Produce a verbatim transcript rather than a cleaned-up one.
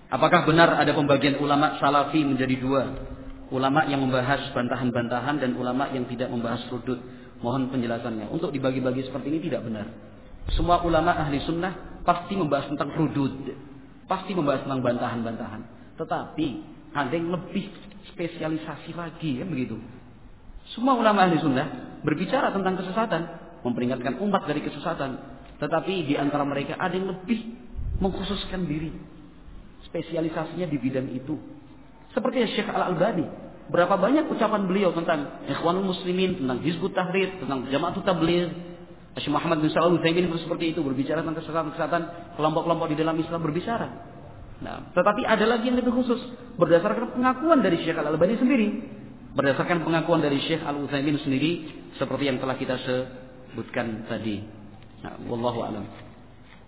Apakah benar ada pembagian ulama salafi menjadi dua? Ulama yang membahas bantahan-bantahan dan ulama yang tidak membahas rudud. Mohon penjelasannya. Untuk dibagi-bagi seperti ini tidak benar. Semua ulama ahli sunnah pasti membahas tentang rudud. Pasti membahas tentang bantahan-bantahan. Tetapi ada yang lebih spesialisasi lagi, ya begitu. Semua ulama ahli sunnah berbicara tentang kesesatan, memperingatkan umat dari kesesatan. Tetapi di antara mereka ada yang lebih mengkhususkan diri. Spesialisasinya di bidang itu. Seperti Syekh Al-Albani. Berapa banyak ucapan beliau tentang Ikhwanul Muslimin, tentang Hizbut Tahrir, tentang Jama'atut Tabligh. Syekh Muhammad bin Shalih Al-Utsaimin seperti itu, berbicara tentang kesesatan-kesesatan kelompok-kelompok di dalam Islam, berbicara. Nah, tetapi ada lagi yang lebih khusus berdasarkan pengakuan dari Syekh Al-Albani sendiri. Berdasarkan pengakuan dari Syekh Al-Utsaimin sendiri seperti yang telah kita sebutkan tadi. Nah, wallahu a'lam.